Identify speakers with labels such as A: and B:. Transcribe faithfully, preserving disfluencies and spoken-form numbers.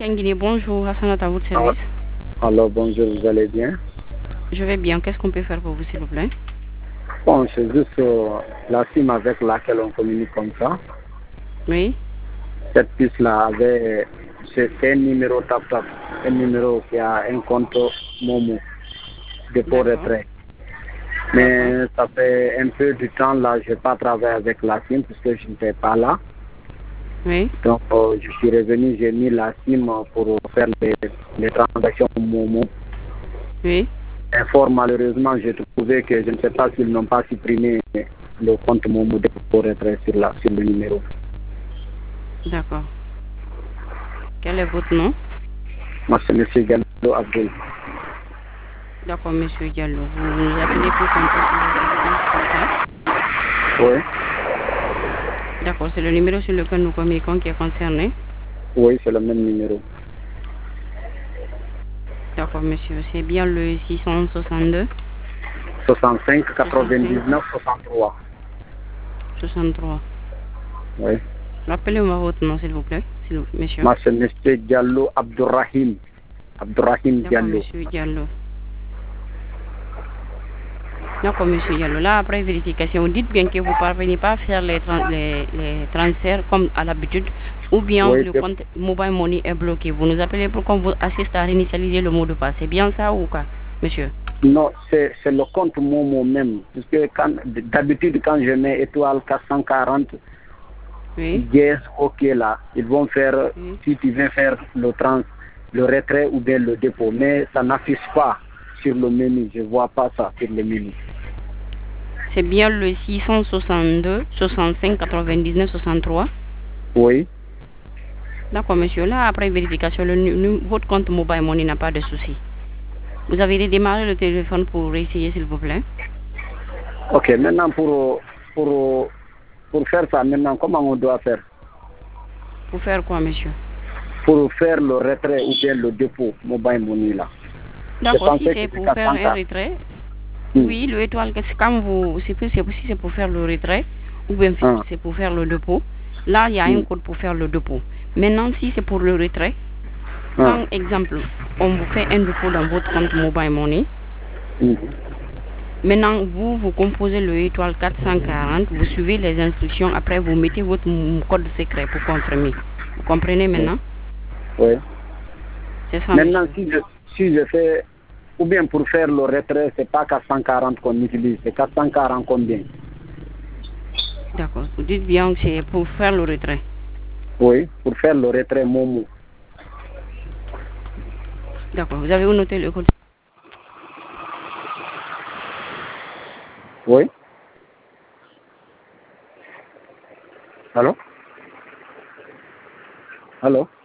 A: Kangini, bonjour, Hassanat à votre service.
B: Alors bonjour, vous allez bien?
A: Je vais bien, qu'est-ce qu'on peut faire pour vous s'il vous plaît?
B: Bon, c'est juste euh, la SIM avec laquelle on communique comme ça.
A: Oui.
B: Cette puce-là avait, c'est un numéro tap-tap, un numéro qui a un compte Momo, dépôt retrait. Mais ça fait un peu du temps là, je n'ai pas travaillé avec la SIM puisque je n'étais pas là.
A: Oui.
B: Donc euh, je suis revenu, j'ai mis la SIM pour faire les, les transactions Momo.
A: Oui.
B: Et fort malheureusement, j'ai trouvé que je ne sais pas s'ils n'ont pas supprimé le compte Momo pour retrait sur, la, sur le numéro.
A: D'accord. Quel est votre nom?
B: Moi, c'est M. Gallo Abdul.
A: D'accord, monsieur Diallo. Vous nous appelez pour qu'on puisse vous
B: Oui.
A: D'accord, c'est le numéro sur lequel nous communiquons qui est concerné.
B: Oui, c'est le même numéro.
A: D'accord, monsieur. C'est bien le six cent soixante-deux
B: soixante-cinq quatre-vingt-dix-neuf soixante-trois.
A: soixante-trois.
B: Oui.
A: Rappelez-moi votre nom, s'il vous plaît, s'il vous- monsieur.
B: Moi, c'est M. Diallo Abdurrahim. Abdurrahim
A: D'accord,
B: Diallo.
A: monsieur Diallo. D'accord, monsieur Diallo. Là, après vérification, dites bien que vous ne parvenez pas à faire les, tran- les, les transferts comme à l'habitude, ou bien
B: Oui,
A: le
B: c'est-
A: compte mobile money est bloqué. Vous nous appelez pour qu'on vous assiste à réinitialiser le mot de passe. C'est bien ça ou quoi, monsieur?
B: non, c'est c'est le compte Momo même. Parce que quand- d'habitude, quand je mets étoile quatre cent quarante,
A: Oui.
B: yes, ok là, ils vont faire,
A: Oui.
B: si tu veux faire le trans, le retrait ou bien le dépôt, mais ça n'affiche pas sur le menu, je ne vois pas ça sur le menu.
A: C'est bien le six cent soixante-deux soixante-cinq quatre-vingt-dix-neuf soixante-trois.
B: Oui,
A: D'accord, monsieur. Là, après vérification, le, nu- nu- votre compte mobile money n'a pas de souci. Vous avez redémarré le téléphone pour essayer, s'il vous plaît?
B: ok, maintenant pour, pour, pour faire ça, maintenant comment on doit faire?
A: Pour faire quoi, monsieur?
B: Pour faire le retrait ou bien le dépôt mobile money là. Je
A: D'accord, si
B: pensais que
A: c'est
B: c'est
A: pour faire un
B: quatre cent quatre.
A: retrait,
B: Hmm.
A: oui, le étoile, que c'est quand vous, c'est plus- c'est- si c'est pour faire le retrait, ou bien si
B: Ah.
A: c'est pour faire le dépôt, là, il y a un
B: Hmm.
A: code pour faire le dépôt. Maintenant, si c'est pour le retrait,
B: Ah.
A: quand, exemple, on vous fait un dépôt dans votre compte mobile money,
B: Hmm.
A: maintenant, vous, vous composez le étoile quatre cent quarante, vous suivez les instructions, après vous mettez votre m- code secret pour confirmer. Vous comprenez maintenant?
B: Oui.
A: C'est ça,
B: Maintenant,
A: monsieur.
B: si je, si je fais, ou bien pour faire le retrait, c'est pas quatre cent quarante qu'on utilise, c'est quatre cent quarante combien?
A: D'accord. Vous dites bien que c'est pour faire le retrait.
B: Oui, pour faire le retrait Momo.
A: D'accord. Vous avez noté le code.
B: Oui. Allô? Allô?